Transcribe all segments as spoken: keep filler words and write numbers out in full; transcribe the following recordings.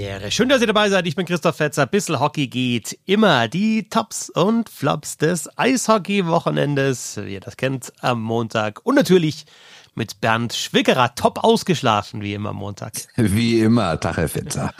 Premiere. Schön, dass ihr dabei seid. Ich bin Christoph Fetzer. Bissl Hockey geht immer. Die Tops und Flops des Eishockey-Wochenendes, wie ihr das kennt, am Montag. Und natürlich mit Bernd Schwickerer. Top ausgeschlafen, wie immer am Montag. Wie immer, Tag, Herr Fetzer.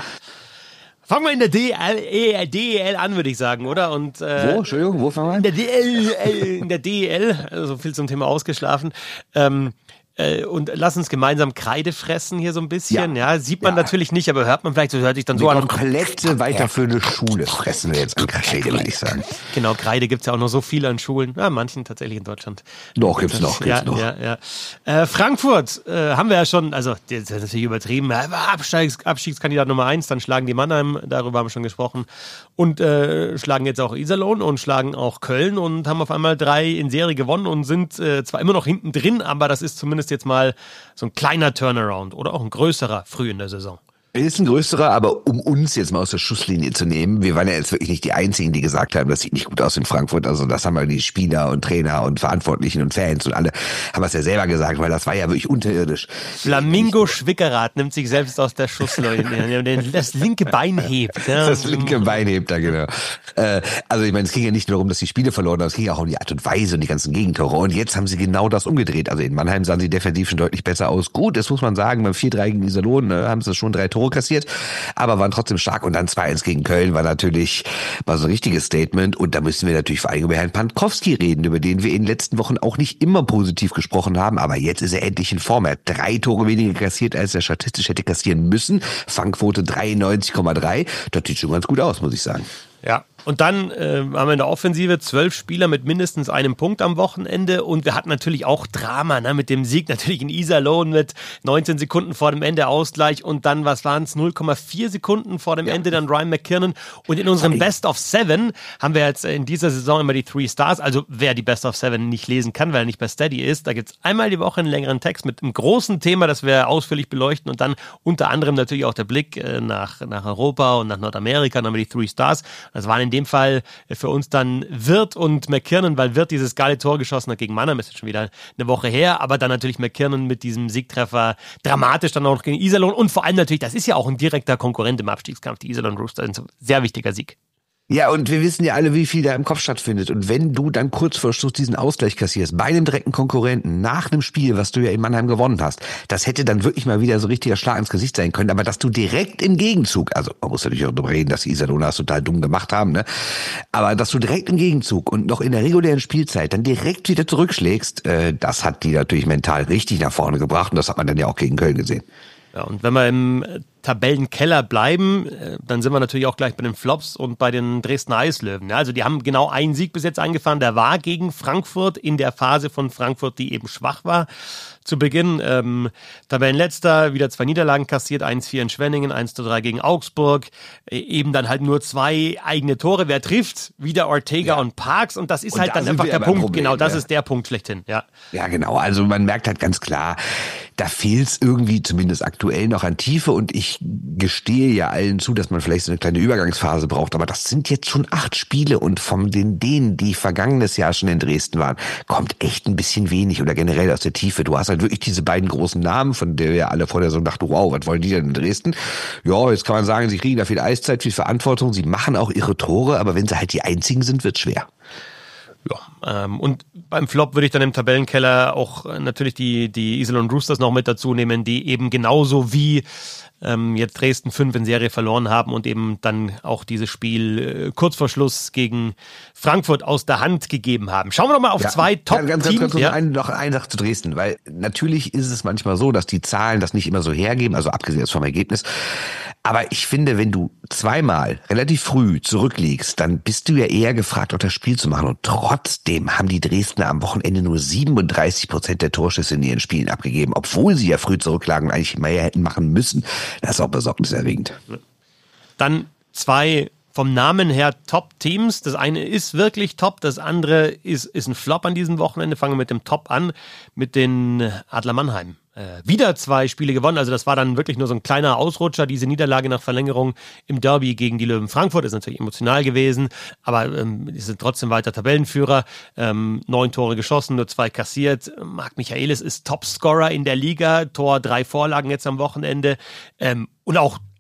Fangen wir in der D L, D E L an, würde ich sagen, oder? Und, äh, wo? Entschuldigung, wo fangen wir an? In der D L, in der D E L, also viel zum Thema ausgeschlafen. Ähm, Und lass uns gemeinsam Kreide fressen hier so ein bisschen. Ja, ja sieht man ja natürlich nicht, aber hört man vielleicht, so hört sich dann so an. Eine komplette weiterführende Schule fressen wir jetzt an Kreide, würde ich sagen. Genau, Kreide gibt's ja auch noch so viele an Schulen. Ja, manchen tatsächlich in Deutschland. Doch, gibt's noch, gibt's ja, noch. Ja, ja. Äh, Frankfurt äh, haben wir ja schon, also das ist natürlich übertrieben, Abstiegs, Abstiegskandidat Nummer eins, dann schlagen die Mannheim, darüber haben wir schon gesprochen, und äh, schlagen jetzt auch Iserlohn und schlagen auch Köln und haben auf einmal drei in Serie gewonnen und sind äh, zwar immer noch hinten drin, aber das ist zumindest jetzt mal so ein kleiner Turnaround oder auch ein größerer früh in der Saison. Es ist ein größerer, aber um uns jetzt mal aus der Schusslinie zu nehmen, wir waren ja jetzt wirklich nicht die Einzigen, die gesagt haben, das sieht nicht gut aus in Frankfurt. Also das haben ja die Spieler und Trainer und Verantwortlichen und Fans und alle haben es ja selber gesagt, weil das war ja wirklich unterirdisch. Flamingo Schwickerath nimmt sich selbst aus der Schusslinie, das linke Bein hebt. Ja. Das linke Bein hebt da, genau. Äh, also ich meine, es ging ja nicht nur darum, dass die Spiele verloren haben, es ging auch um die Art und Weise und die ganzen Gegentore. Und jetzt haben sie genau das umgedreht. Also in Mannheim sahen sie defensiv schon deutlich besser aus. Gut, das muss man sagen, beim vier drei gegen Iserlohn äh, haben sie schon drei Tore kassiert, aber waren trotzdem stark. Und dann zwei eins gegen Köln war natürlich war so ein richtiges Statement. Und da müssen wir natürlich vor allem über Herrn Pankowski reden, über den wir in den letzten Wochen auch nicht immer positiv gesprochen haben. Aber jetzt ist er endlich in Form. Er hat drei Tore weniger kassiert, als er statistisch hätte kassieren müssen. Fangquote dreiundneunzig Komma drei. Das sieht schon ganz gut aus, muss ich sagen. Ja, und dann äh, haben wir in der Offensive zwölf Spieler mit mindestens einem Punkt am Wochenende und wir hatten natürlich auch Drama, ne, mit dem Sieg natürlich in Iserlohn mit neunzehn Sekunden vor dem Ende Ausgleich und dann, was waren es, null Komma vier Sekunden vor dem ja. Ende dann Ryan McKinnon und in unserem Best of Seven haben wir jetzt in dieser Saison immer die Three Stars, also wer die Best of Seven nicht lesen kann, weil er nicht bei Steady ist, da gibt's einmal die Woche einen längeren Text mit einem großen Thema, das wir ausführlich beleuchten und dann unter anderem natürlich auch der Blick äh, nach, nach Europa und nach Nordamerika, dann haben wir die Three Stars. Das waren in dem Fall für uns dann Wirth und McKinnon, weil Wirth dieses geile Tor geschossen hat gegen Mannheim, ist jetzt schon wieder eine Woche her, aber dann natürlich McKinnon mit diesem Siegtreffer dramatisch dann auch noch gegen Iserlohn und vor allem natürlich, das ist ja auch ein direkter Konkurrent im Abstiegskampf, die Iserlohn Roosters, ein sehr wichtiger Sieg. Ja, und wir wissen ja alle, wie viel da im Kopf stattfindet. Und wenn du dann kurz vor Schluss diesen Ausgleich kassierst, bei einem direkten Konkurrenten, nach einem Spiel, was du ja in Mannheim gewonnen hast, das hätte dann wirklich mal wieder so richtiger Schlag ins Gesicht sein können. Aber dass du direkt im Gegenzug, also man muss natürlich auch darüber reden, dass die Iserlohner das total dumm gemacht haben, ne? Aber dass du direkt im Gegenzug und noch in der regulären Spielzeit dann direkt wieder zurückschlägst, äh, das hat die natürlich mental richtig nach vorne gebracht. Und das hat man dann ja auch gegen Köln gesehen. Ja, und wenn wir im Tabellenkeller bleiben, dann sind wir natürlich auch gleich bei den Flops und bei den Dresdner Eislöwen. Ja, also die haben genau einen Sieg bis jetzt eingefahren, der war gegen Frankfurt in der Phase von Frankfurt, die eben schwach war. Zu Beginn ähm, Tabellenletzter, wieder zwei Niederlagen kassiert, eins vier in Schwenningen, eins zu drei gegen Augsburg, eben dann halt nur zwei eigene Tore. Wer trifft? Wieder Ortega ja. und Parks und das ist und halt da dann einfach der Punkt, Problem, genau, das ja. ist der Punkt schlechthin. Ja. ja, genau, also man merkt halt ganz klar, da fehlt es irgendwie zumindest aktuell noch an Tiefe und ich gestehe ja allen zu, dass man vielleicht so eine kleine Übergangsphase braucht, aber das sind jetzt schon acht Spiele und von den denen, die vergangenes Jahr schon in Dresden waren, kommt echt ein bisschen wenig oder generell aus der Tiefe. Du hast halt wirklich diese beiden großen Namen, von denen wir alle vor der Saison dachten, wow, was wollen die denn in Dresden? Ja, jetzt kann man sagen, sie kriegen da viel Eiszeit, viel Verantwortung, sie machen auch ihre Tore, aber wenn sie halt die einzigen sind, wird's schwer. Ja, ähm, und beim Flop würde ich dann im Tabellenkeller auch äh, natürlich die, die Iserlohn Roosters noch mit dazu nehmen, die eben genauso wie ähm, jetzt Dresden fünf in Serie verloren haben und eben dann auch dieses Spiel äh, kurz vor Schluss gegen Frankfurt aus der Hand gegeben haben. Schauen wir doch mal auf ja, zwei Top-Teams. Ja, ganz, ganz, ganz, ja. ein, noch eine Sache zu Dresden, weil natürlich ist es manchmal so, dass die Zahlen das nicht immer so hergeben, also abgesehen vom Ergebnis. Aber ich finde, wenn du zweimal relativ früh zurückliegst, dann bist du ja eher gefragt, auch das Spiel zu machen. Und trotzdem haben die Dresdner am Wochenende nur siebenunddreißig Prozent der Torschüsse in ihren Spielen abgegeben, obwohl sie ja früh zurücklagen und eigentlich mehr hätten machen müssen. Das ist auch besorgniserregend. Dann zwei vom Namen her Top-Teams. Das eine ist wirklich top, das andere ist, ist ein Flop an diesem Wochenende. Fangen wir mit dem Top an, mit den Adler Mannheim. Äh, wieder zwei Spiele gewonnen, also das war dann wirklich nur so ein kleiner Ausrutscher, diese Niederlage nach Verlängerung im Derby gegen die Löwen Frankfurt, ist natürlich emotional gewesen, aber ähm, die sind trotzdem weiter Tabellenführer, ähm, neun Tore geschossen, nur zwei kassiert. Marc Michaelis ist Topscorer in der Liga, Tor, drei Vorlagen jetzt am Wochenende ähm, und auch, also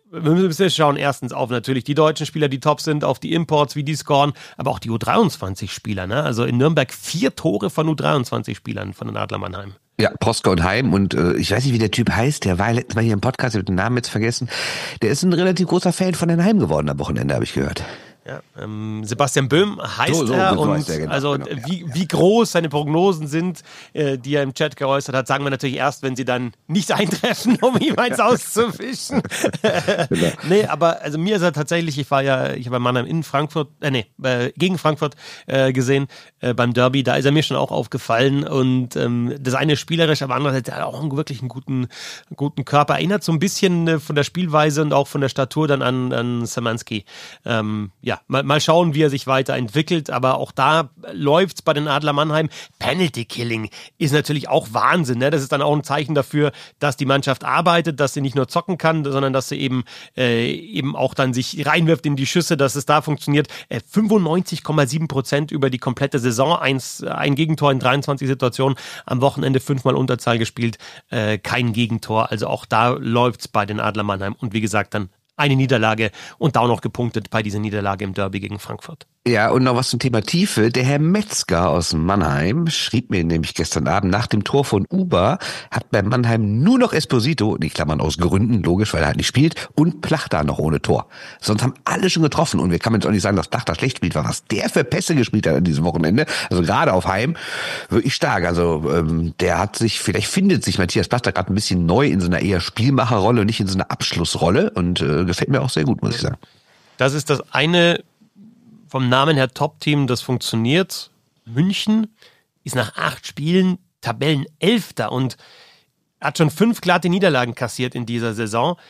wir müssen schauen erstens auf natürlich die deutschen Spieler, die top sind, auf die Imports, wie die scoren, aber auch die U dreiundzwanzig-Spieler. Ne? Also in Nürnberg vier Tore von U dreiundzwanzig-Spielern von den Adler Mannheim. Ja, Proska und Heim und äh, ich weiß nicht, wie der Typ heißt, der war letztes Mal hier im Podcast, ich habe den Namen jetzt vergessen. Der ist ein relativ großer Fan von den Heim geworden am Wochenende, habe ich gehört. Ja, ähm, Sebastian Böhm heißt so, so, er und heißt er, genau, also genau, ja. wie, wie groß seine Prognosen sind, äh, die er im Chat geäußert hat, sagen wir natürlich erst, wenn sie dann nicht eintreffen, um ihm eins auszufischen. Genau. Nee, aber also mir ist er tatsächlich, ich war ja, ich habe Mannheim in Frankfurt, äh, nee, äh, gegen Frankfurt äh, gesehen, äh, beim Derby, da ist er mir schon auch aufgefallen und ähm, das eine ist spielerisch, aber andererseits hat er auch einen wirklich einen guten, guten Körper, erinnert so ein bisschen äh, von der Spielweise und auch von der Statur dann an, an Szymanski. Ähm, ja, Mal, mal schauen, wie er sich weiterentwickelt, aber auch da läuft's bei den Adler Mannheim. Penalty Killing ist natürlich auch Wahnsinn, ne? Das ist dann auch ein Zeichen dafür, dass die Mannschaft arbeitet, dass sie nicht nur zocken kann, sondern dass sie eben äh, eben auch dann sich reinwirft in die Schüsse, dass es da funktioniert. Äh, fünfundneunzig Komma sieben Prozent über die komplette Saison, eins, ein Gegentor in dreiundzwanzig Situationen, am Wochenende fünfmal Unterzahl gespielt, äh, kein Gegentor, also auch da läuft's bei den Adler Mannheim und wie gesagt dann eine Niederlage und da auch noch gepunktet bei dieser Niederlage im Derby gegen Frankfurt. Ja, und noch was zum Thema Tiefe. Der Herr Metzger aus Mannheim schrieb mir nämlich gestern Abend, nach dem Tor von Uber hat bei Mannheim nur noch Esposito, in Klammern aus Gründen, logisch, weil er halt nicht spielt, und Plachta noch ohne Tor. Sonst haben alle schon getroffen und wir kann jetzt auch nicht sagen, dass Plachta schlecht spielt, weil was der für Pässe gespielt hat an diesem Wochenende, also gerade auf Heim, wirklich stark. Also ähm, der hat sich, vielleicht findet sich Matthias Plachta gerade ein bisschen neu in so einer eher Spielmacherrolle und nicht in so einer Abschlussrolle und äh, gefällt mir auch sehr gut, muss ich sagen. Das ist das eine vom Namen her Top-Team, das funktioniert. München ist nach acht Spielen Tabellenelfter und hat schon fünf glatte Niederlagen kassiert in dieser Saison.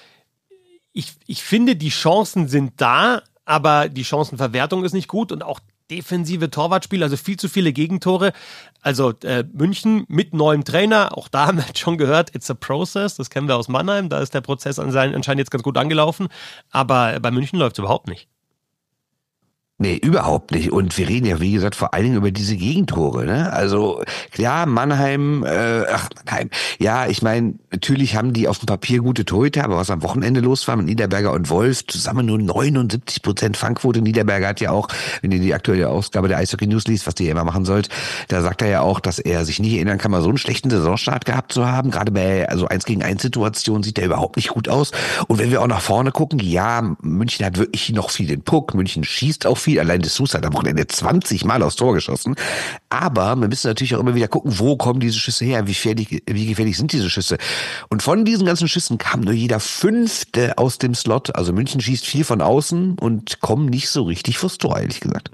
Ich, ich finde, die Chancen sind da, aber die Chancenverwertung ist nicht gut und auch defensive Torwartspiel, also viel zu viele Gegentore. Also äh, München mit neuem Trainer, auch da haben wir schon gehört, it's a process, das kennen wir aus Mannheim, da ist der Prozess anscheinend jetzt ganz gut angelaufen, aber bei München läuft es überhaupt nicht. Nee, überhaupt nicht. Und wir reden ja, wie gesagt, vor allen Dingen über diese Gegentore. Ne? Also klar, Mannheim, äh, ach Mannheim, ja, ich meine, natürlich haben die auf dem Papier gute Torhüter, aber was am Wochenende los war mit Niederberger und Wolf, zusammen nur neunundsiebzig Prozent Fangquote. Niederberger hat ja auch, wenn ihr die aktuelle Ausgabe der Eishockey News liest, was ihr immer machen sollt, da sagt er ja auch, dass er sich nicht erinnern kann, mal so einen schlechten Saisonstart gehabt zu haben. Gerade bei also eins gegen eins Situationen sieht er überhaupt nicht gut aus. Und wenn wir auch nach vorne gucken, ja, München hat wirklich noch viel den Puck, München schießt auch viel. Allein de Sousa hat am Wochenende zwanzig Mal aufs Tor geschossen. Aber wir müssen natürlich auch immer wieder gucken, wo kommen diese Schüsse her, wie gefährlich, wie gefährlich sind diese Schüsse. Und von diesen ganzen Schüssen kam nur jeder Fünfte aus dem Slot. Also München schießt viel von außen und kommen nicht so richtig vors Tor, ehrlich gesagt.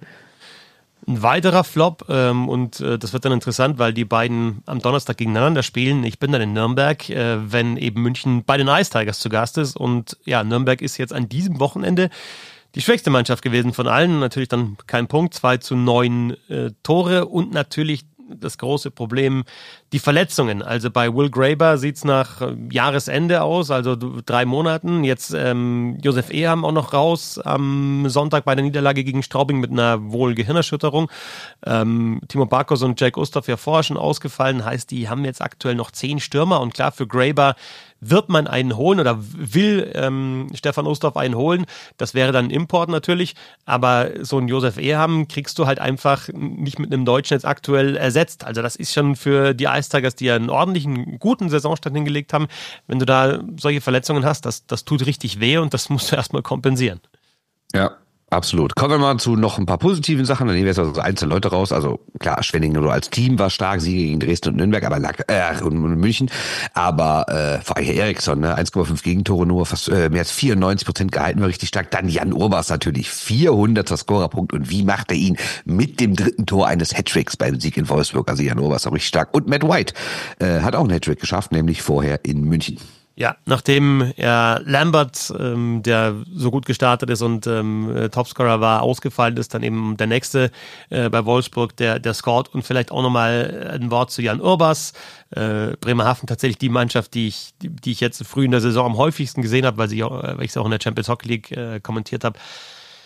Ein weiterer Flop, ähm, und äh, das wird dann interessant, weil die beiden am Donnerstag gegeneinander spielen. Ich bin dann in Nürnberg, äh, wenn eben München bei den Ice Tigers zu Gast ist. Und ja, Nürnberg ist jetzt an diesem Wochenende die schwächste Mannschaft gewesen von allen. Natürlich dann kein Punkt, zwei zu neun äh, Tore und natürlich das große Problem, die Verletzungen. Also bei Will Graber sieht's nach Jahresende aus, also drei Monaten. Jetzt ähm, Josef Eham auch noch raus am Sonntag bei der Niederlage gegen Straubing mit einer wohl Gehirnerschütterung. Ähm, Timo Barkos und Jack Ustorf ja vorher schon ausgefallen. Heißt, die haben jetzt aktuell noch zehn Stürmer und klar, für Graber wird man einen holen oder will ähm, Stefan Ustorf einen holen. Das wäre dann ein Import natürlich, aber so einen Josef Eham kriegst du halt einfach nicht mit einem Deutschen jetzt aktuell ersetzt. Also das ist schon für die Ice Tigers, die ja einen ordentlichen, guten Saisonstart hingelegt haben, wenn du da solche Verletzungen hast, das, das tut richtig weh und das musst du erstmal kompensieren. Ja. Absolut. Kommen wir mal zu noch ein paar positiven Sachen. Dann nehmen wir jetzt also einzelne Leute raus. Also klar, Schwenningen nur als Team war stark, Siege gegen Dresden und Nürnberg, aber lag, äh, und München. Aber äh, vor allem Eriksson, ne, eins Komma fünf Gegentore nur, fast äh, mehr als vierundneunzig Prozent gehalten, war richtig stark. Dann Jan Urbas natürlich, vierhunderter Scorerpunkt. Und wie macht er ihn mit dem dritten Tor eines Hattricks beim Sieg in Wolfsburg? Also Jan Urbas auch richtig stark. Und Matt White äh, hat auch einen Hattrick geschafft, nämlich vorher in München. Ja, nachdem er Lambert, ähm, der so gut gestartet ist und ähm, Topscorer war, ausgefallen ist, dann eben der nächste äh, bei Wolfsburg, der der scored. Und vielleicht auch nochmal ein Wort zu Jan Urbas. Äh, Bremerhaven tatsächlich die Mannschaft, die ich die, die ich jetzt früh in der Saison am häufigsten gesehen habe, weil, sie auch, weil ich es auch in der Champions Hockey League äh, kommentiert habe.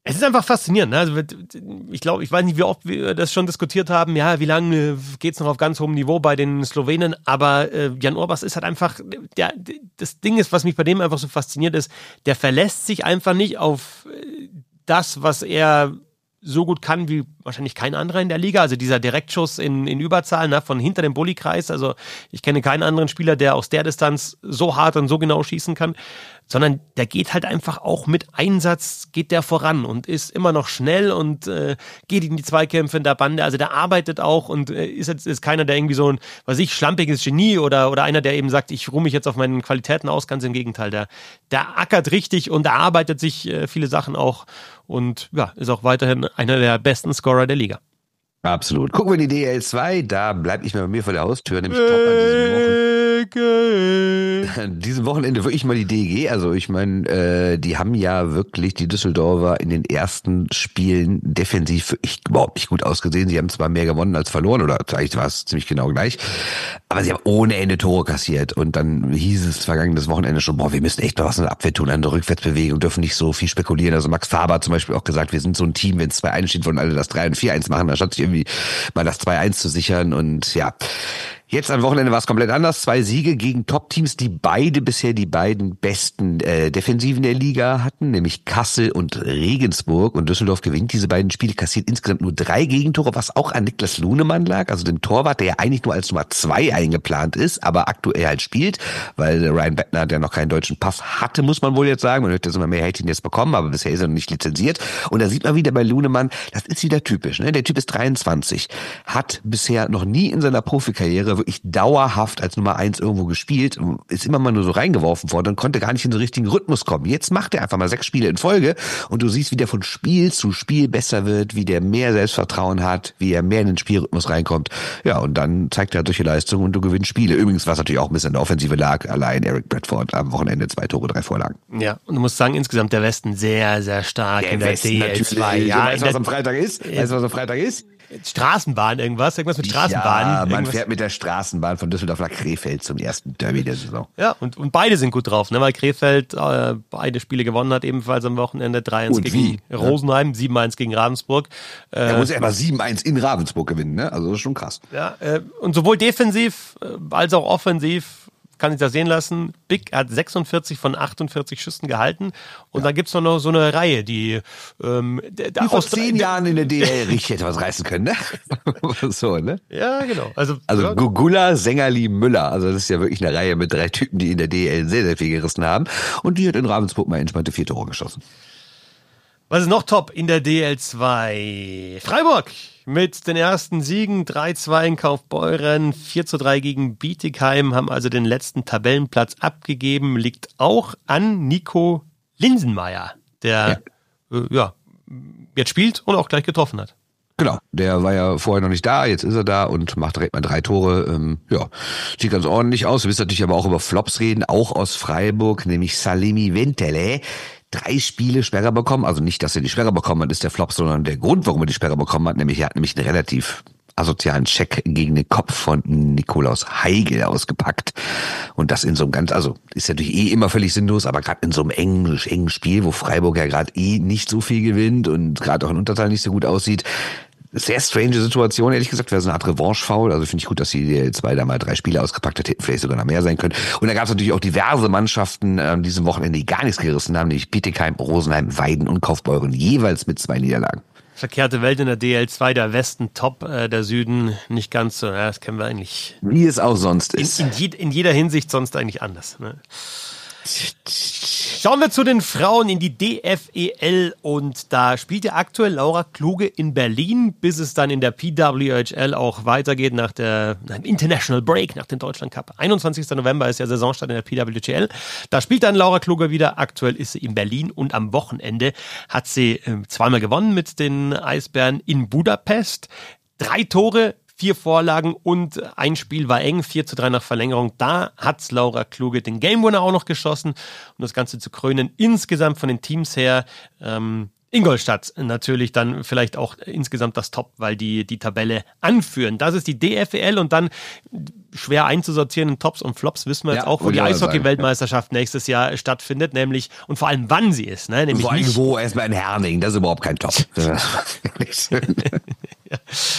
Es ist einfach faszinierend. Ne? Also ich glaube, ich weiß nicht, wie oft wir das schon diskutiert haben. Ja, wie lange geht's noch auf ganz hohem Niveau bei den Slowenen? Aber äh, Jan Urbas ist halt einfach, der, das Ding ist, was mich bei dem einfach so fasziniert ist, der verlässt sich einfach nicht auf das, was er so gut kann wie wahrscheinlich kein anderer in der Liga. Also dieser Direktschuss in, in Überzahl, ne, von hinter dem Bullykreis. Also ich kenne keinen anderen Spieler, der aus der Distanz so hart und so genau schießen kann. Sondern der geht halt einfach auch mit Einsatz, geht der voran und ist immer noch schnell und äh, geht in die Zweikämpfe in der Bande. Also der arbeitet auch und äh, ist jetzt ist keiner, der irgendwie so ein, was ich, schlampiges Genie oder oder einer, der eben sagt, ich ruhe mich jetzt auf meinen Qualitäten aus. Ganz im Gegenteil, der, der ackert richtig und erarbeitet sich äh, viele Sachen auch und ja, ist auch weiterhin einer der besten Scorer der Liga. Absolut. Gucken wir in die D L zwei, da bleibt nicht mehr bei mir vor der Haustür, nämlich top an diesem Wochen. An diesem Wochenende wirklich mal die D E G. Also ich meine, äh, die haben ja wirklich die Düsseldorfer in den ersten Spielen defensiv wirklich überhaupt nicht gut ausgesehen. Sie haben zwar mehr gewonnen als verloren, oder eigentlich war es ziemlich genau gleich, aber sie haben ohne Ende Tore kassiert. Und dann hieß es vergangenes Wochenende schon, boah, wir müssen echt mal was in der Abwehr tun, an der Rückwärtsbewegung, dürfen nicht so viel spekulieren. Also Max Faber hat zum Beispiel auch gesagt, wir sind so ein Team, wenn es zwei eins steht, wollen alle das drei und vier eins machen, da statt sich irgendwie mal das zwei eins zu sichern. Und ja, jetzt am Wochenende war es komplett anders. Zwei Siege gegen Top-Teams, die beide bisher die beiden besten äh, Defensiven der Liga hatten, nämlich Kassel und Regensburg. Und Düsseldorf gewinnt diese beiden Spiele, kassiert insgesamt nur drei Gegentore, was auch an Niklas Lunemann lag, also dem Torwart, der ja eigentlich nur als Nummer zwei eingeplant ist, aber aktuell halt spielt, weil Ryan Bettner, der noch keinen deutschen Pass hatte, muss man wohl jetzt sagen. Man hört jetzt immer mehr, hätte ihn jetzt bekommen, aber bisher ist er noch nicht lizenziert. Und da sieht man wieder bei Lunemann, das ist wieder typisch. Ne? Der Typ ist dreiundzwanzig, hat bisher noch nie in seiner Profikarriere wirklich dauerhaft als Nummer eins irgendwo gespielt, ist immer mal nur so reingeworfen worden und konnte gar nicht in den richtigen Rhythmus kommen. Jetzt macht er einfach mal sechs Spiele in Folge und du siehst, wie der von Spiel zu Spiel besser wird, wie der mehr Selbstvertrauen hat, wie er mehr in den Spielrhythmus reinkommt. Ja, und dann zeigt er solche Leistungen und du gewinnst Spiele. Übrigens, was natürlich auch ein bisschen in der Offensive lag, allein Eric Bradford am Wochenende zwei Tore, drei Vorlagen. Ja, und du musst sagen, insgesamt der Westen sehr, sehr stark der in der Westen D L zwei. Ja, weißt du, was der, am Freitag ist? Weißt du, was am Freitag ist? Straßenbahn irgendwas, irgendwas mit Straßenbahn. Ja, man irgendwas. fährt mit der Straßenbahn von Düsseldorf nach Krefeld zum ersten Derby der Saison. Ja, und, und beide sind gut drauf, ne, weil Krefeld äh, beide Spiele gewonnen hat, ebenfalls am Wochenende. drei eins gegen wie? Rosenheim, sieben eins gegen Ravensburg. Äh, Er muss ja immer sieben eins in Ravensburg gewinnen, ne? Also das ist schon krass. Ja, äh, und sowohl defensiv äh, als auch offensiv kann sich das sehen lassen. Big hat sechsundvierzig von achtundvierzig Schüssen gehalten. Und ja. Dann gibt's noch so eine Reihe, die ähm, die vor zehn Jahren in der D L richtig hätte was reißen können, ne? So, ne? Ja, genau. Also, also ja. Gugula, Sängerli, Müller. Also das ist ja wirklich eine Reihe mit drei Typen, die in der D L sehr, sehr viel gerissen haben. Und die hat in Ravensburg mal entspannte vier Tore geschossen. Was ist noch top in der D L zwei? Freiburg mit den ersten Siegen, drei zwei in Kaufbeuren, vier zu drei gegen Bietigheim, haben also den letzten Tabellenplatz abgegeben, liegt auch an Nico Linsenmeier, der ja, äh, ja jetzt spielt und auch gleich getroffen hat. Genau, der war ja vorher noch nicht da, jetzt ist er da und macht direkt mal drei Tore. Ähm, ja, sieht ganz ordentlich aus. Wir müssen natürlich aber auch über Flops reden, auch aus Freiburg, nämlich Salimi Ventele. Drei Spiele Sperre bekommen, also nicht, dass er die Sperre bekommen hat, ist der Flop, sondern der Grund, warum er die Sperre bekommen hat, nämlich er hat nämlich einen relativ asozialen Check gegen den Kopf von Nikolaus Heigl ausgepackt. Und das in so einem ganz, also ist ja natürlich eh immer völlig sinnlos, aber gerade in so einem engen, engen Spiel, wo Freiburg ja gerade eh nicht so viel gewinnt und gerade auch in Unterzahl nicht so gut aussieht. Sehr strange Situation, ehrlich gesagt, wäre so eine Art Revanche-Foul. Also finde ich gut, dass die D L zwei da mal drei Spiele ausgepackt hat, hätten vielleicht sogar noch mehr sein können. Und da gab es natürlich auch diverse Mannschaften äh, an diesem Wochenende, die gar nichts gerissen haben, nämlich Bietigheim, Rosenheim, Weiden und Kaufbeuren, jeweils mit zwei Niederlagen. Verkehrte Welt in der D L zwei, der Westen top, äh, der Süden nicht ganz so. Ja, das kennen wir eigentlich. Wie es auch sonst ist. In, in, je, in jeder Hinsicht sonst eigentlich anders. Ne? Schauen wir zu den Frauen in die D F E L und da spielt ja aktuell Laura Kluge in Berlin, bis es dann in der P W H L auch weitergeht nach der nach dem International Break, nach dem Deutschland Cup. einundzwanzigster November ist ja Saisonstart in der P W H L. Da spielt dann Laura Kluge wieder. Aktuell ist sie in Berlin und am Wochenende hat sie äh, zweimal gewonnen mit den Eisbären in Budapest. Drei Tore, vier Vorlagen und ein Spiel war eng, vier zu drei nach Verlängerung. Da hat Laura Kluge den Game Winner auch noch geschossen, um das Ganze zu krönen. Insgesamt von den Teams her ähm, Ingolstadt natürlich dann vielleicht auch insgesamt das Top, weil die die Tabelle anführen. Das ist die D F E L und dann schwer einzusortieren in Tops und Flops, wissen wir jetzt Ja, auch, wo wollte die ich auch Eishockey-Weltmeisterschaft nächstes Jahr stattfindet, nämlich und vor allem wann sie ist. Ne? Nämlich Vor allem nicht, wo, erstmal in Herning, das ist überhaupt kein Top. ja,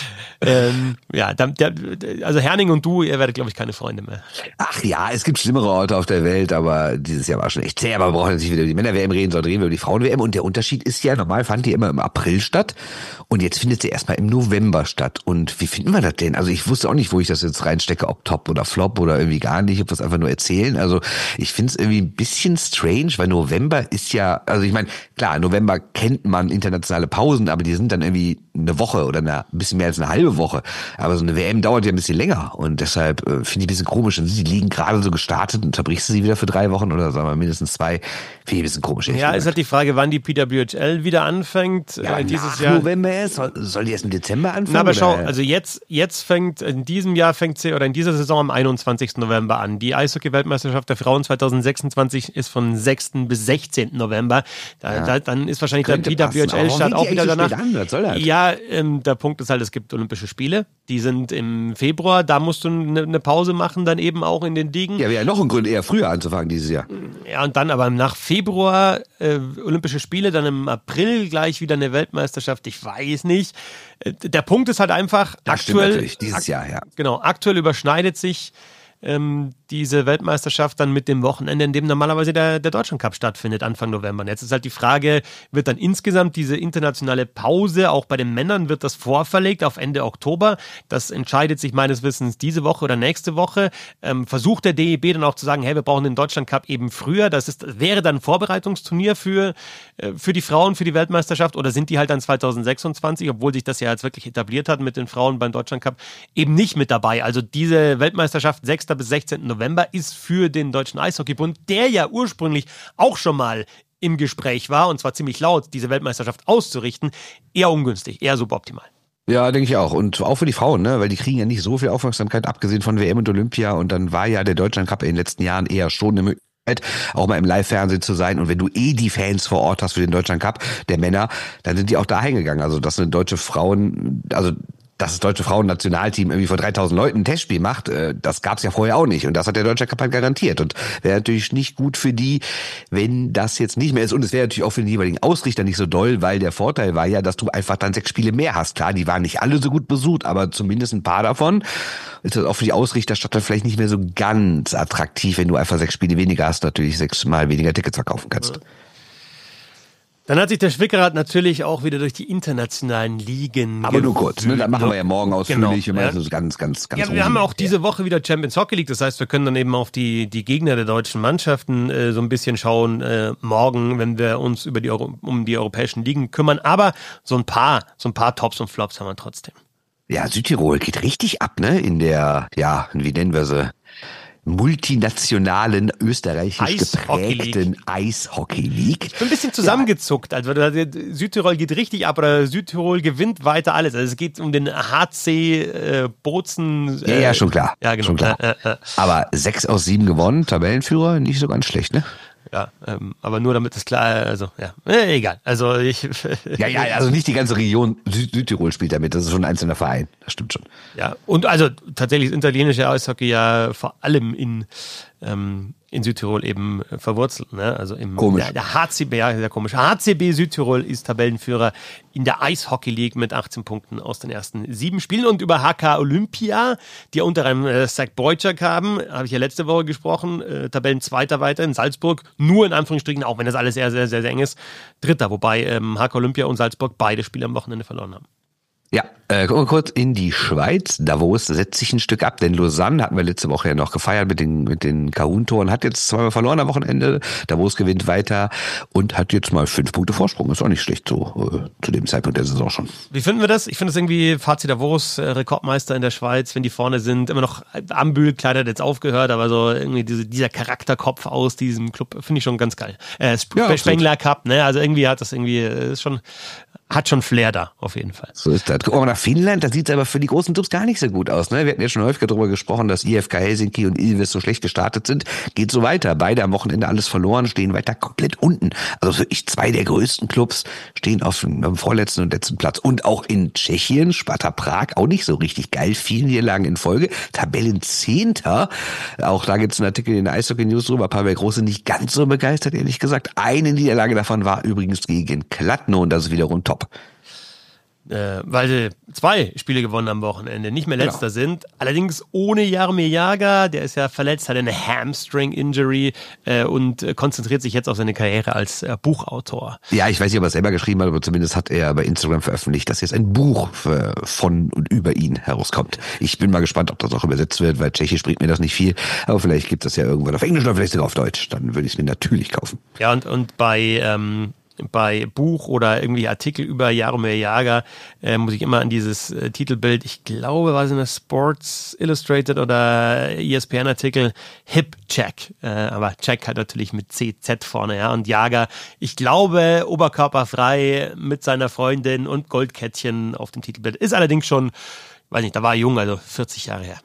ähm, ja der, der, also Herning und du, ihr werdet, glaube ich, keine Freunde mehr. Ach ja, es gibt schlimmere Orte auf der Welt, aber dieses Jahr war schon echt zäh. Aber wir brauchen jetzt nicht wieder über die Männer-W M reden, sondern reden wir über die Frauen-W M. Und der Unterschied ist ja, normal fand die immer im April statt und jetzt findet sie erstmal im November statt. Und wie finden wir das denn? Also ich wusste auch nicht, wo ich das jetzt reinstecke, ob Top oder Flop oder irgendwie gar nicht. Ich habe das einfach nur erzählen. Also ich finde es irgendwie ein bisschen strange, weil November ist ja, also ich meine, klar, November kennt man internationale Pausen, aber die sind dann irgendwie eine Woche oder eine, ein bisschen mehr als eine halbe Woche. Aber so eine W M dauert ja ein bisschen länger und deshalb äh, finde ich ein bisschen komisch. Und die liegen gerade so gestartet und unterbrichst du sie wieder für drei Wochen oder sagen wir mindestens zwei. Finde ich ein bisschen komisch. Ja, ist halt die Frage, wann die P W H L wieder anfängt. Ja, äh, dieses nach Jahr. November ist, soll, soll die erst im Dezember anfangen? Na, aber schau, oder? also jetzt, jetzt fängt, in diesem Jahr fängt sie, oder in dieser Saison am einundzwanzigsten November an. Die Eishockey-Weltmeisterschaft der Frauen zwanzig sechsundzwanzig ist von sechsten bis sechzehnten November. Da, Ja. da, dann ist wahrscheinlich Könnte der P W H L-Start auch wieder danach. An? Was soll das? Ja, ähm, der Punkt ist halt, es gibt Olympische Spiele. Die sind im Februar. Da musst du eine ne Pause machen, dann eben auch in den Ligen. Ja, wäre ja noch ein Grund, eher früher anzufangen dieses Jahr. Ja, und dann aber nach Februar äh, Olympische Spiele, dann im April gleich wieder eine Weltmeisterschaft. Ich weiß nicht. Äh, der Punkt ist halt einfach, Das stimmt aktuell, natürlich, dieses Jahr, ja. genau, aktuell überschneidet sich ähm, diese Weltmeisterschaft dann mit dem Wochenende, in dem normalerweise der, der Deutschlandcup stattfindet, Anfang November. Und jetzt ist halt die Frage, wird dann insgesamt diese internationale Pause, auch bei den Männern, wird das vorverlegt auf Ende Oktober? Das entscheidet sich meines Wissens diese Woche oder nächste Woche. Ähm, versucht der D E B dann auch zu sagen, hey, wir brauchen den Deutschlandcup eben früher. Das ist, wäre dann ein Vorbereitungsturnier für, äh, für die Frauen, für die Weltmeisterschaft, oder sind die halt dann zwanzig sechsundzwanzig, obwohl sich das ja jetzt wirklich etabliert hat mit den Frauen beim Deutschlandcup, eben nicht mit dabei. Also diese Weltmeisterschaft sechsten bis sechzehnten November ist für den Deutschen Eishockeybund, der ja ursprünglich auch schon mal im Gespräch war, und zwar ziemlich laut, diese Weltmeisterschaft auszurichten, eher ungünstig, eher suboptimal. Ja, denke ich auch. Und auch für die Frauen, ne, weil die kriegen ja nicht so viel Aufmerksamkeit, abgesehen von W M und Olympia. Und dann war ja der Deutschlandcup in den letzten Jahren eher schon eine Möglichkeit, auch mal im Live-Fernsehen zu sein. Und wenn du eh die Fans vor Ort hast für den Deutschlandcup, der Männer, dann sind die auch da hingegangen. Also, dass eine deutsche Frauen, also dass das deutsche Frauennationalteam irgendwie vor dreitausend Leuten ein Testspiel macht, äh, das gab's ja vorher auch nicht. Und das hat der Deutsche Cup halt garantiert. Und wäre natürlich nicht gut für die, wenn das jetzt nicht mehr ist. Und es wäre natürlich auch für den jeweiligen Ausrichter nicht so doll, weil der Vorteil war ja, dass du einfach dann sechs Spiele mehr hast. Klar, die waren nicht alle so gut besucht, aber zumindest ein paar davon. Ist das auch für die Ausrichterstadt dann vielleicht nicht mehr so ganz attraktiv, wenn du einfach sechs Spiele weniger hast, natürlich sechsmal weniger Tickets verkaufen kannst. Ja. Dann hat sich der Schwickerrad natürlich auch wieder durch die internationalen Ligen Aber nur kurz, ne? Da machen wir ja morgen ausführlich. Genau, Wir ja. machen das ganz, ganz, ganz Ja, wir haben auch diese Woche wieder Champions Hockey League. Das heißt, wir können dann eben auf die, die Gegner der deutschen Mannschaften äh, so ein bisschen schauen äh, morgen, wenn wir uns über die Euro, um die europäischen Ligen kümmern. Aber so ein paar, so ein paar Tops und Flops haben wir trotzdem. Ja, Südtirol geht richtig ab, ne? In der, ja, wie nennen wir sie? multinationalen, österreichisch geprägten Eishockey-League. Ich bin ein bisschen zusammengezuckt. Also Südtirol geht richtig ab, oder Südtirol gewinnt weiter alles. Also es geht um den H C äh, Bozen. Äh, ja, ja, schon klar. Ja, genau. Schon klar. Äh, äh, äh. Aber sechs aus sieben gewonnen, Tabellenführer, nicht so ganz schlecht, ne? Ja, ähm, aber nur damit es klar, also ja, äh, egal. Also ich ja, ja, also nicht die ganze Region Süd Südtirol spielt damit, das ist schon ein einzelner Verein, das stimmt schon. Ja, und also tatsächlich ist italienische Eishockey ja vor allem in ähm, in Südtirol eben verwurzelt, ne? Also im komisch. Der, der H C B, ja, sehr komisch. H C B Südtirol ist Tabellenführer in der Eishockey League mit achtzehn Punkten aus den ersten sieben Spielen. Und über H K Olympia, die ja unter einem äh, Zach Boychuk haben, habe ich ja letzte Woche gesprochen, äh, Tabellenzweiter weiter in Salzburg, nur in Anführungsstrichen, auch wenn das alles sehr, sehr, sehr, sehr eng ist, Dritter, wobei ähm, H K Olympia und Salzburg beide Spiele am Wochenende verloren haben. Ja, äh, gucken wir kurz in die Schweiz. Davos setzt sich ein Stück ab, denn Lausanne hatten wir letzte Woche ja noch gefeiert mit den mit den Kahun-Toren, hat jetzt zweimal verloren am Wochenende. Davos gewinnt weiter und hat jetzt mal fünf Punkte Vorsprung. Ist auch nicht schlecht so äh, zu dem Zeitpunkt der Saison schon. Wie finden wir das? Ich finde das irgendwie Fazit Davos, äh, Rekordmeister in der Schweiz, wenn die vorne sind. Immer noch, Ambül, klar, der hat jetzt aufgehört, aber so irgendwie diese, dieser Charakterkopf aus diesem Club finde ich schon ganz geil. Äh, Sp- Ja, Spengler Cup, ne? Also irgendwie hat das irgendwie, äh, ist schon hat schon Flair da, auf jeden Fall. So ist das. Gucken wir mal nach Finnland, da sieht es aber für die großen Clubs gar nicht so gut aus. Ne? Wir hatten ja schon häufiger darüber gesprochen, dass I F K Helsinki und Ilves so schlecht gestartet sind. Geht so weiter. Beide am Wochenende alles verloren, stehen weiter komplett unten. Also wirklich zwei der größten Clubs stehen auf dem vorletzten und letzten Platz. Und auch in Tschechien, Sparta Prag, auch nicht so richtig geil. Vier Niederlagen in Folge. Tabellenzehnter. Auch da gibt es einen Artikel in der Eishockey News drüber. Pavel Große nicht ganz so begeistert, ehrlich gesagt. Eine Niederlage davon war übrigens gegen Kladno und das ist wiederum top. Äh, weil sie zwei Spiele gewonnen am Wochenende, nicht mehr letzter genau. sind. Allerdings ohne Jaromir Jagr, der ist ja verletzt, hat eine Hamstring-Injury äh, und äh, konzentriert sich jetzt auf seine Karriere als äh, Buchautor. Ja, ich weiß nicht, ob er es selber geschrieben hat, aber zumindest hat er bei Instagram veröffentlicht, dass jetzt ein Buch für, von und über ihn herauskommt. Ich bin mal gespannt, ob das auch übersetzt wird, weil Tschechisch bringt mir das nicht viel, aber vielleicht gibt es ja irgendwann auf Englisch oder vielleicht sogar auf Deutsch. Dann würde ich es mir natürlich kaufen. Ja, und, und bei... Ähm bei Buch oder irgendwie Artikel über Jaromir Jagr äh, muss ich immer an dieses äh, Titelbild, ich glaube, war es in der Sports Illustrated oder E S P N-Artikel, Hip Check. Äh, aber Check hat natürlich mit C Z vorne, ja. Und Jagr, ich glaube, oberkörperfrei mit seiner Freundin und Goldkettchen auf dem Titelbild. Ist allerdings schon, weiß nicht, da war er jung, also vierzig Jahre her.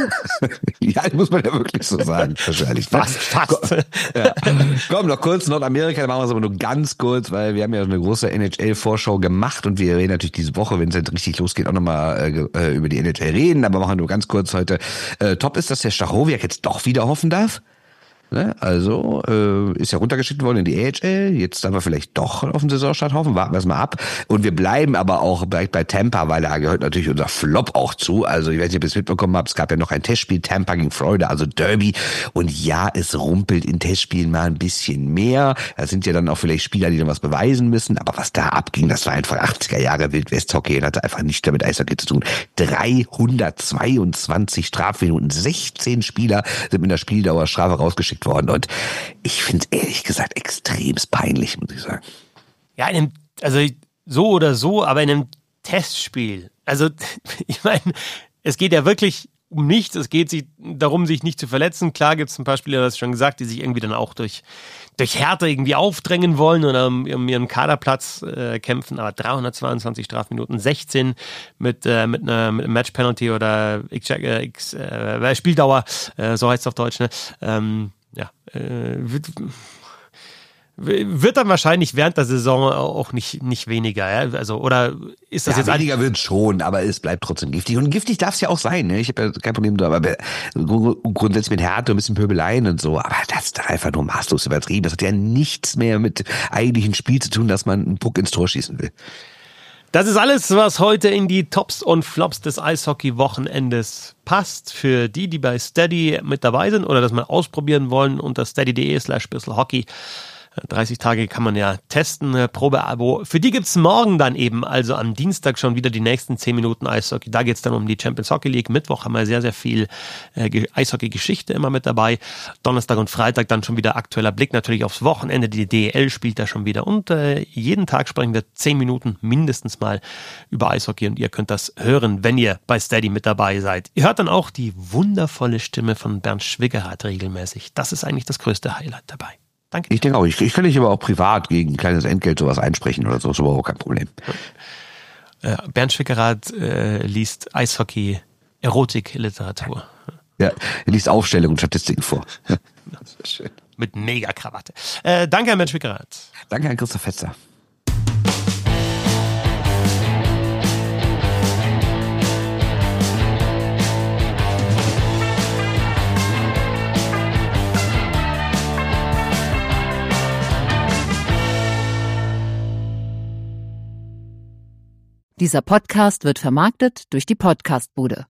Ja, muss man ja wirklich so sagen, wahrscheinlich. Fast, fast. Ja. Komm, noch kurz Nordamerika, da machen wir es aber nur ganz kurz, weil wir haben ja eine große N H L-Vorschau gemacht und wir reden natürlich diese Woche, wenn es jetzt richtig losgeht, auch nochmal äh, über die N H L reden, aber machen wir nur ganz kurz heute. Äh, top ist, dass der Stachowiak jetzt doch wieder hoffen darf. Ne? Also äh, ist ja runtergeschickt worden in die A H L. Jetzt darf er vielleicht doch auf den Saisonstart hoffen. Warten wir es mal ab. Und wir bleiben aber auch bei, bei Tampa, weil da gehört natürlich unser Flop auch zu. Also ich weiß nicht, ob ihr es mitbekommen habt. Es gab ja noch ein Testspiel, Tampa gegen Florida, also Derby. Und ja, es rumpelt in Testspielen mal ein bisschen mehr. Da sind ja dann auch vielleicht Spieler, die noch was beweisen müssen. Aber was da abging, das war einfach achtziger Jahre Wildwest-Hockey und hatte einfach nichts damit Eishockey zu tun. dreihundertzweiundzwanzig Strafminuten, sechzehn Spieler sind mit einer Spieldauerstrafe rausgeschickt worden und ich finde es ehrlich gesagt extremst peinlich, muss ich sagen. Ja, in einem, also so oder so, aber in einem Testspiel, also ich meine, es geht ja wirklich um nichts, es geht sich darum, sich nicht zu verletzen. Klar gibt es ein paar Spieler, das schon gesagt, die sich irgendwie dann auch durch, durch Härte irgendwie aufdrängen wollen oder um, um ihren Kaderplatz äh, kämpfen, aber dreihundertzweiundzwanzig Strafminuten, sechzehn mit, äh, mit einer mit einem Match-Penalty oder X, äh, X, äh, Spieldauer, äh, so heißt es auf Deutsch, ne? Ähm, ja, äh, wird, wird dann wahrscheinlich während der Saison auch nicht, nicht weniger, ja? Also, oder ist das ja, jetzt weniger wird schon, aber es bleibt trotzdem giftig. Und giftig darf es ja auch sein, ne? Ich habe ja kein Problem damit, aber grundsätzlich mit Härte und ein bisschen Pöbeleien und so, aber das ist einfach nur maßlos übertrieben. Das hat ja nichts mehr mit eigentlichen Spiel zu tun, dass man einen Puck ins Tor schießen will. Das ist alles, was heute in die Tops und Flops des Eishockey-Wochenendes passt. Für die, die bei Steady mit dabei sind oder das mal ausprobieren wollen, unter steady.de slash bisselhockey. dreißig Tage kann man ja testen, Probeabo. Für die gibt's morgen dann eben, also am Dienstag schon wieder die nächsten zehn Minuten Eishockey. Da geht's dann um die Champions Hockey League. Mittwoch haben wir sehr, sehr viel äh, Eishockey-Geschichte immer mit dabei. Donnerstag und Freitag dann schon wieder aktueller Blick natürlich aufs Wochenende. Die D E L spielt da schon wieder. Und äh, jeden Tag sprechen wir zehn Minuten mindestens mal über Eishockey. Und ihr könnt das hören, wenn ihr bei Steady mit dabei seid. Ihr hört dann auch die wundervolle Stimme von Bernd Schwickerath regelmäßig. Das ist eigentlich das größte Highlight dabei. Danke. Ich denke auch, ich, ich kann dich aber auch privat gegen ein kleines Entgelt sowas einsprechen oder so, ist überhaupt kein Problem. Äh, Bernd Schwickerath äh, liest Eishockey, Erotik, Literatur. Ja, er liest Aufstellungen und Statistiken vor. Das ist schön. Mit Mega-Krawatte. Äh, danke an Bernd Schwickerath. Danke an Christoph Fetzer. Dieser Podcast wird vermarktet durch die Podcastbude.